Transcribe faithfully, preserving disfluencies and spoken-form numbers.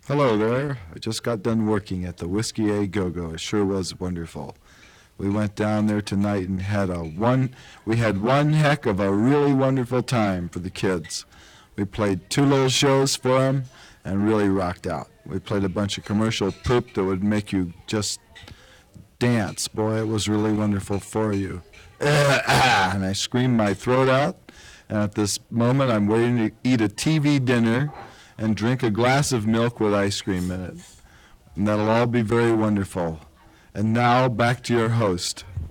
Hello there. I just got done working at the Whiskey A Go-Go. It sure was wonderful. We went down there tonight and had a one, we had one heck of a really wonderful time for the kids. We played two little shows for them and really rocked out. We played a bunch of commercial poop that would make you just dance. Boy, it was really wonderful for you. And I screamed my throat out. And at this moment, I'm waiting to eat a T V dinner and drink a glass of milk with ice cream in it. And that'll all be very wonderful. And now, back to your host.